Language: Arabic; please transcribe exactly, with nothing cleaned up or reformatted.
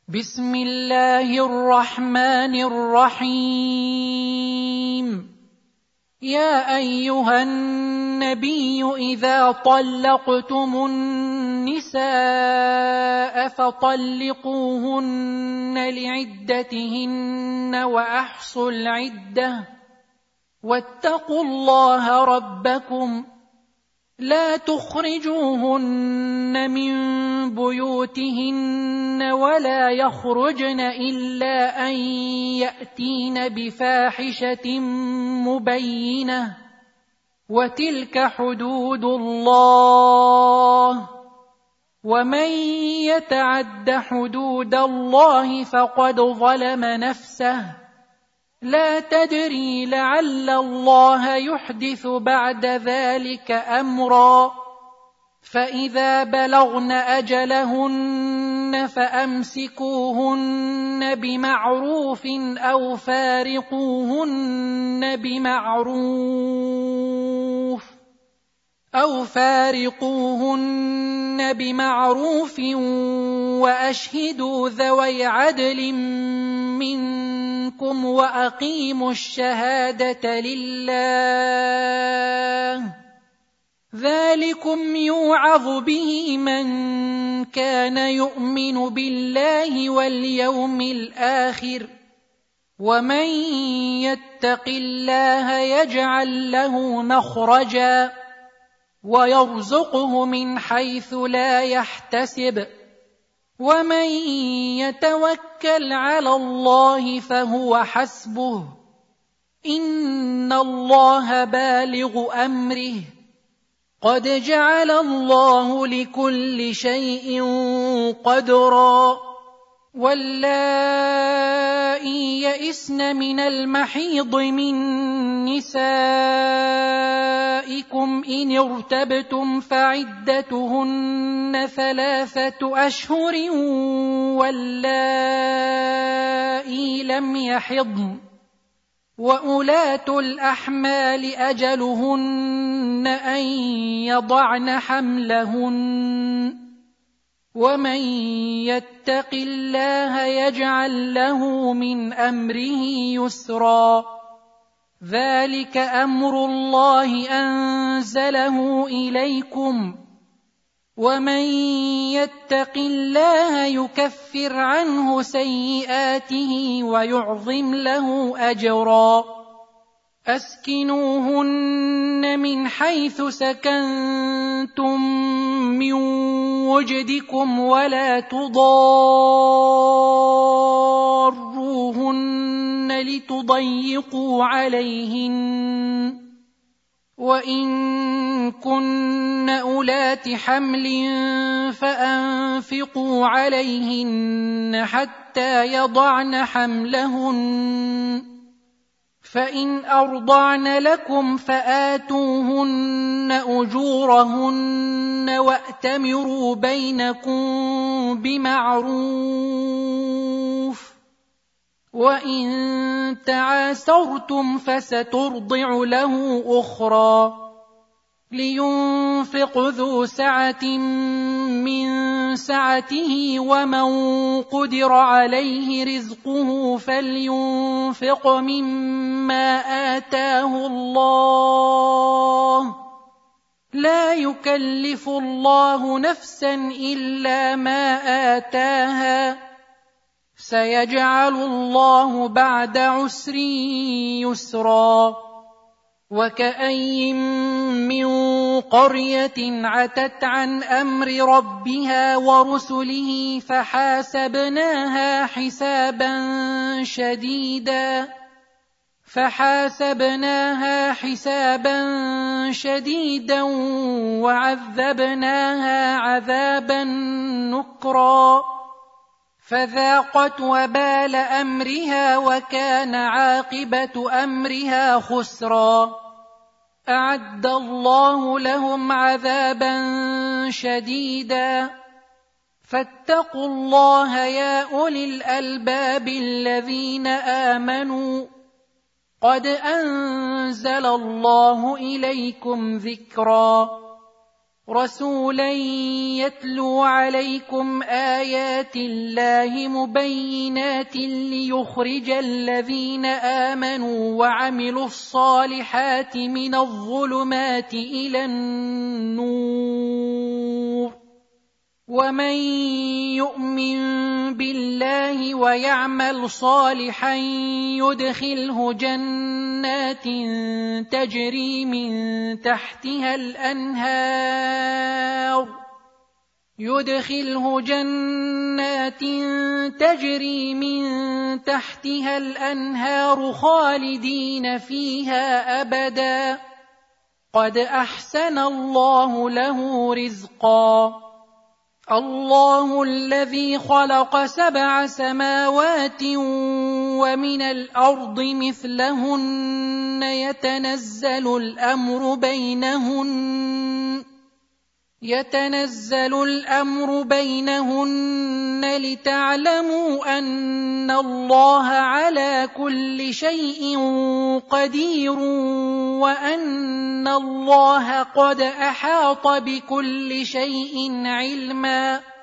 بسم الله الرحمن الرحيم. يا أيها النبي إذا طلقتم النساء فطلقوهن لعدتهن وأحصوا العدة واتقوا الله ربكم لا تخرجوهن من بيوتهن ولا يخرجن إلا أن يأتين بفاحشة مبينة وتلك حدود الله ومن يتعد حدود الله فقد ظلم نفسه لا تدري لعل الله يحدث بعد ذلك أمرا فإذا بلغن أجلهن فأمسكوهن بمعروف أو فارقوهن بمعروف أو فارقوهن بمعروف وأشهدوا ذوي عدل منكم وأقيموا الشهادة لله ذلكم يوعظ به من كان يؤمن بالله واليوم الآخر ومن يتق الله يجعل له مخرجا ويرزقه من حيث لا يحتسب ومن يتوكل على الله فهو حسبه إن الله بالغ أمره قد جعل الله لكل شيء قدرا واللائي يئسن من المحيض من نسائكم إن ارتبتم فعدتهن ثلاثة أشهر واللائي لم يحضن وأولات الأحمال أجلهن أن يضعن حملهن ومن يتق الله يجعل له من أمره يسرا ذلك أمر الله أنزله إليكم ومن يتق الله يكفر عنه سيئاته ويعظم له أجرا أسكنوهن من حيث سكنتم من وجدكم ولا تضاروهن لتضيقوا عليهن وإن كن أولات حمل فأنفقوا عليهن حتى يضعن حملهن فإن أرضعن لكم فآتوهن أجورهن وأتمروا بينكم بمعروف وإن تعاسرتم فسترضع له أخرى لينفق ذو سعة من سعته ومن قدر عليه رزقه فلينفق مما آتاه الله لا يكلف الله نفسا إلا ما آتاها سيجعل الله بعد عسر يسرا وكأين من قرية عتت عن أمر ربها ورسله فحاسبناها حسابا شديدا فحاسبناها حسابا شديدا وعذبناها عذابا نكرا فذاقت وبال أمرها وكان عاقبة أمرها خسرا أعد الله لهم عذابا شديدا فاتقوا الله يا أولي الألباب الذين آمنوا قد أنزل الله إليكم ذكرا رسولا يتلو عليكم آيات الله مبينات ليخرج الذين آمنوا وعملوا الصالحات من الظلمات إلى النور ومن يؤمن بالله ويعمل صالحا يدخله جنات تجري من تحتها الأنهار يدخله جنات تجري من تحتها الأنهار خالدين فيها أبدا قد أحسن الله له رزقا الله الذي خلق سبع سماوات ومن الأرض مثلهن يتنزل الأمر بينهن يتنزل الأمر بينهن لتعلموا أن الله على كل شيء قدير وأن الله قد أحاط بكل شيء علما